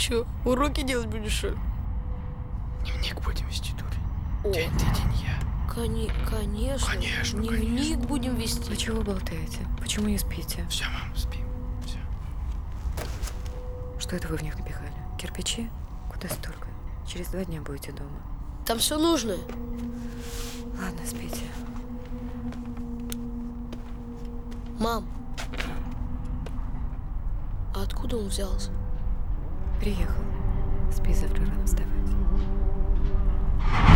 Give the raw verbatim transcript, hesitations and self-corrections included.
Че, уроки делать будешь, что ли? Дневник будем вести, Турь. О. День ты, день я. Кони... Конечно. Конечно, Дневник конечно. будем вести. Вы чего болтаете? Почему не спите? Все, мам, спим. Все. Что это вы в них напихали? Кирпичи? Куда столько? Через два дня будете дома. Там все нужно. Ладно, спите. Мам. А откуда он взялся? Приехал. Спи, завтра рано вставать.